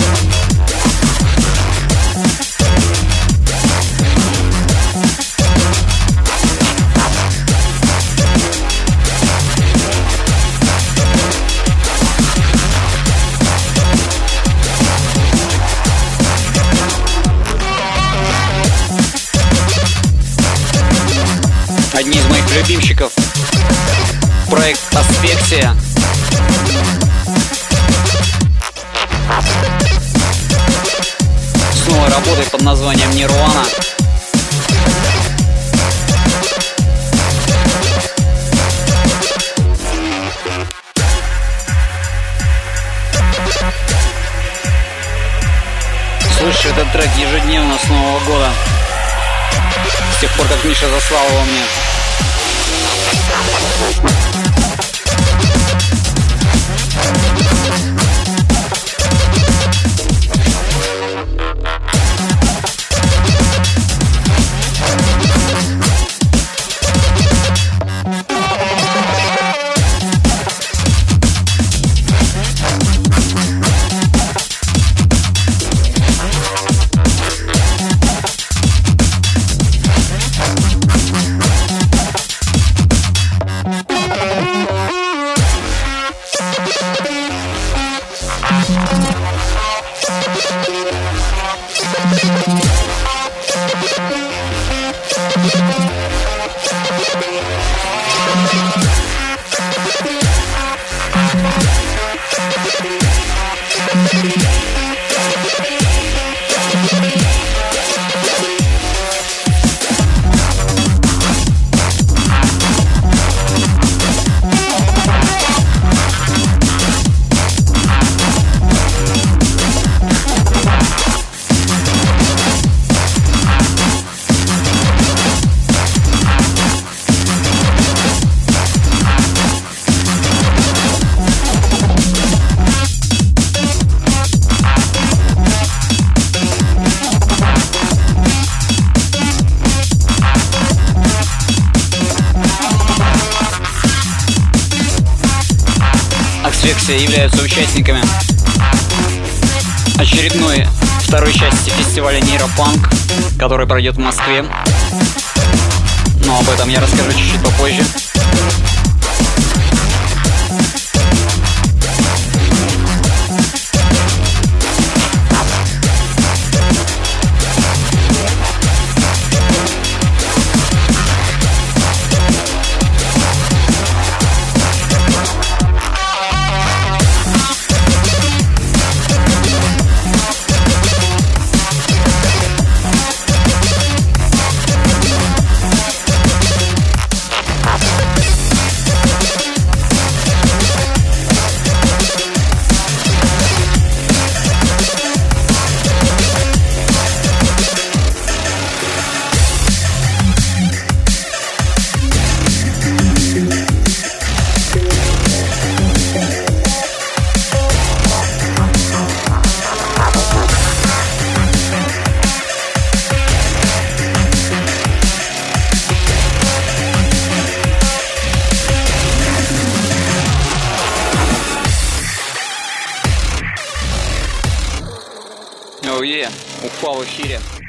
Одни из моих любимчиков. Проект Аспексия. С новой работой под названием Нирвана. Слушай этот трек ежедневно с Нового года. С тех пор, как Миша заслал его мне. Аспексия являются участниками очередной второй части фестиваля Нейропанк, который пройдет в Москве. Но об этом я расскажу чуть-чуть попозже. Упал в эфире.